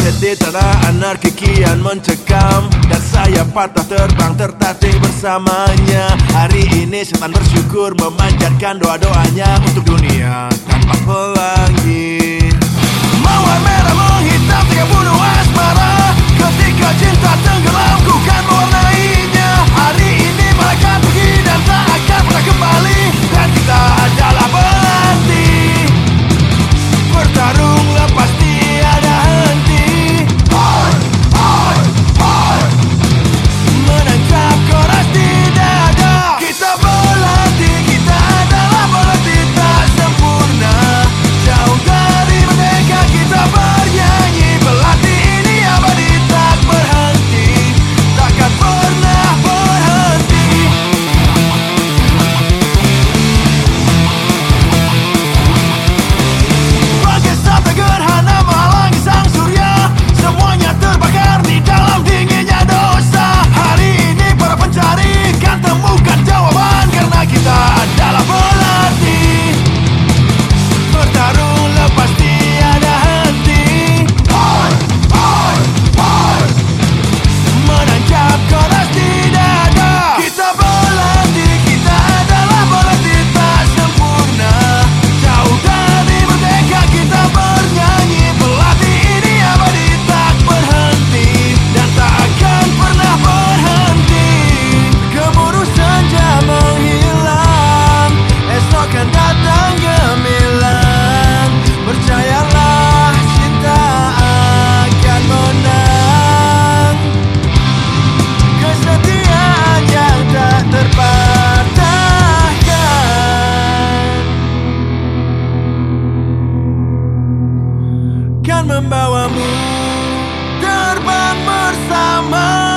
Langit di tanah anarki kian mencekam, dan saya patah terbang tertatih bersamanya. Hari ini setan bersyukur memanjatkan doa-doanya untuk dunia tanpa pelangi. Mawar merah menghitam tiga bunuh asmara. Ketika cinta tenggelam ku kan mewarnainya. Hari ini mereka pergi dan tak akan pernah kembali, dan kita adalah pelatih. Bertarung lepas tiada henti. Menancap keras di dada. Kita pelatih, kita adalah pelatih tak sempurna. Jauh dari merdeka kita bernyanyi. Pelatih ini abadi tak berhenti, takkan pernah berhenti. Bagai sabda gerhana menghalangi sang surya, semuanya terbakar di dalam dinginnya dosa. Hari ini para pencari kan temukan jawaban, karena kita adalah pelatih. Bertarung lepas tiada henti. Menancap keras di dada. Kita pelatih, kita adalah pelatih tak sempurna. Jauh dari merdeka kita bernyanyi. Pelatih ini abadi tak berhenti, dan tak akan pernah berhenti. Gemuruh senja menghilang, esok kan datang gemilang. Percayalah, cinta akan menang. Kesetiaan yang tak terpatahkan kan membawamu terbang bersama.